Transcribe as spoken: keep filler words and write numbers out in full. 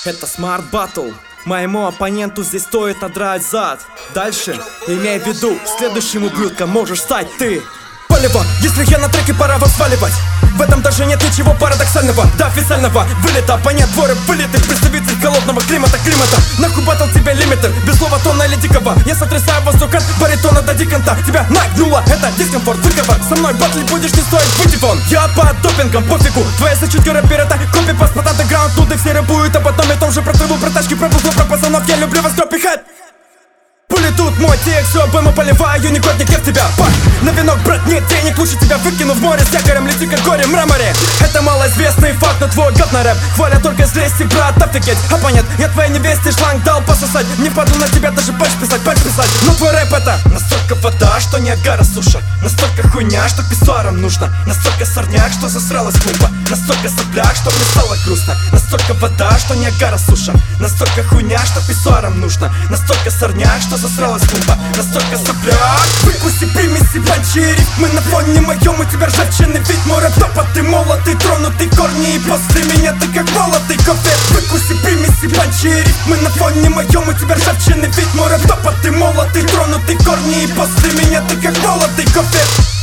Это Smart Battle. Моему оппоненту здесь стоит надрать зад. Дальше, имей в виду, следующим ублюдком можешь стать ты. Полево, если я на треке, пора вас сваливать. В этом даже нет ничего парадоксального. До официального вылета оппонент двое вылитых представитель холодного климата климата. Нахуй батл тебе лимитер, без слова тона или дикого. Я сотрясаю воздух от баритона до диканта. Тебя нагнуло, это дискомфорт, выговор. Со мной батл будешь не стоить, выйди вон. Я под допингом, пофигу. Твоя зачетка рэпер это копи паспорт андеграунд. Тут и все рэпуют, а потом и том же про траву, про тачки, про бузло, про пацанов. Я люблю вас, кто пихает. Пули тут мой текст, все обойму поливаю, юникотник я в тебя. Пак, на венок, брат, нет денег, лучше тебя выкину в море с якорем, лети как горе мраморе. Это малоизвестный факт, но твой говно рэп хвалят только с лести, брат, офигеть. А понят, я твоей невесте шланг дал пососать. Не паду на тебя даже пальц писать, пальц писать. Но твой рэп это настолько вода, что Ниагара суша. Настолько хуйня, что писсуарам нужно. Настолько сорняк, что засралась клумба. Настолько сопляк, что мне стало грустно. Настолько вода, что Ниагара суша. Настолько хуйня, что писсуарам нужно. Настолько сорняк, что засралась клумба. Настолько сопляк. Выкуси, примеси, банчи. Мы на фоне моем, у тебя ржавчины вид. Мой рэп топотый, молотый, тронутый корни. И после меня ты как молотый кофе. Выкуси, примеси, банчи. Мы на фоне моем, у тебя ржавчины вид. Мой рэп топотый, молотый, тронутый корни. И после меня ты как молотый кофе.